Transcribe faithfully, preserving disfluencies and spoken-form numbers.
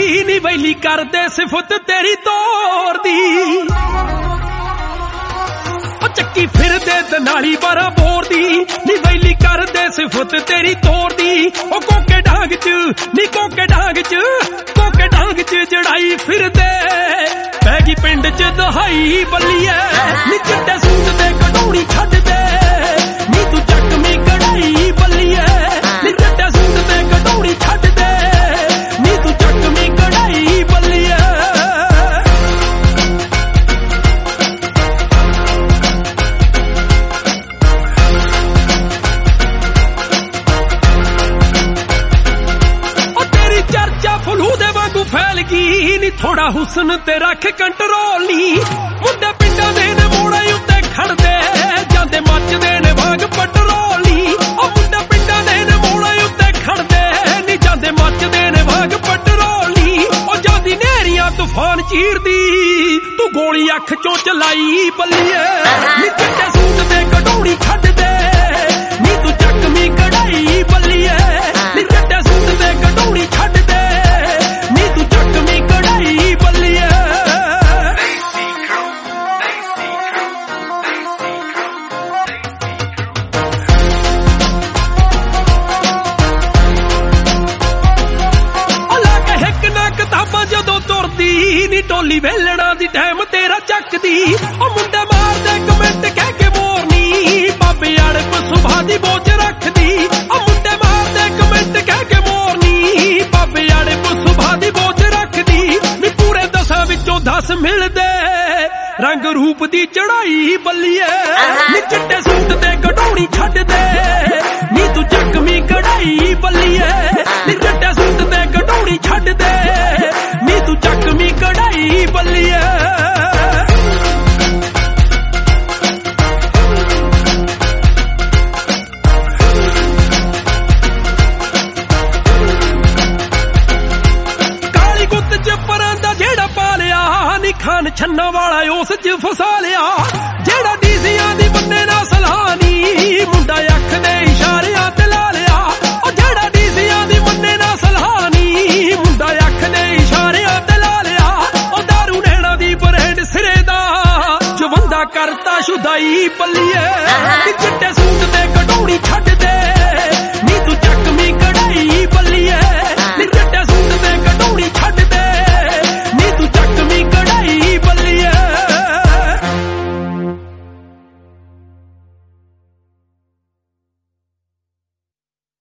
नी valley कर दे सिफत तेरी तोर दी चक्की फिर दे दनाली बारा बोर दी नी वैली कर दे सिफत तेरी तोर दी ओ कोके डांग च नी कोके डांग च कोके डांग च जड़ाई फिर दे पैगी पिंड च दहाई बल्लिए नी चिट्टे सूट ते कटौड़ी छड्ड दे नी तू चकमी कढ़ाई बल्लिए नी चिट्टे सूट ते कटौड़ी छड्ड दे नी तू चकमी कढ़ाई बल्लिए फैल गई नी थोड़ा हुसन ते रख कंट्रोल नी मुंडे पिंडा दे ने मोड़े उत्ते खड़दे जांदे मचदे ने भाग पटरोल नी ओ मुंडे पिंडा दे ने मोड़े उत्ते खड़दे नी जांदे मचदे ने भाग पटरोल नी ओ जांदी नेरियां तूफान चीरदी तू गोली अख चों चलाई बल्लिए नी चिट्टे सूट ते कटौड़ी छड्ड दे नी तू चकमी कढ़ाई बल्लिए नी चिट्टे सूट ते कटौड़ी छड्ड दे नी टोली वेलणा दी टाइम तेरा चकदी ओ मुंडे मार दे कमेंट कह के मोरनी बाबे अड़प सुभा दी बोझ रखदी ओ मुंडे मार दे कमेंट कह के मोरनी बाबे अड़प सुभा दी बोझ रखदी नी पूरे दसां विचों दस मिलदे रंग रूप दी चढ़ाई बल्लिए नी चिट्टे सूट ते कटौड़ी छड्ड दे नी तू चकमी कढ़ाई बल्लिए नी चिट्टे सूट ते कटौड़ी छड्ड दे नी तू चकमी कढ़ाई बल्लिए काली गुत्त च परांदा जेड़ा पालिया नी खान छन्ना वाला उस च फसा लिया जेड़ा डीसियां दी बन्ने ना सलानी मुंडा अख दे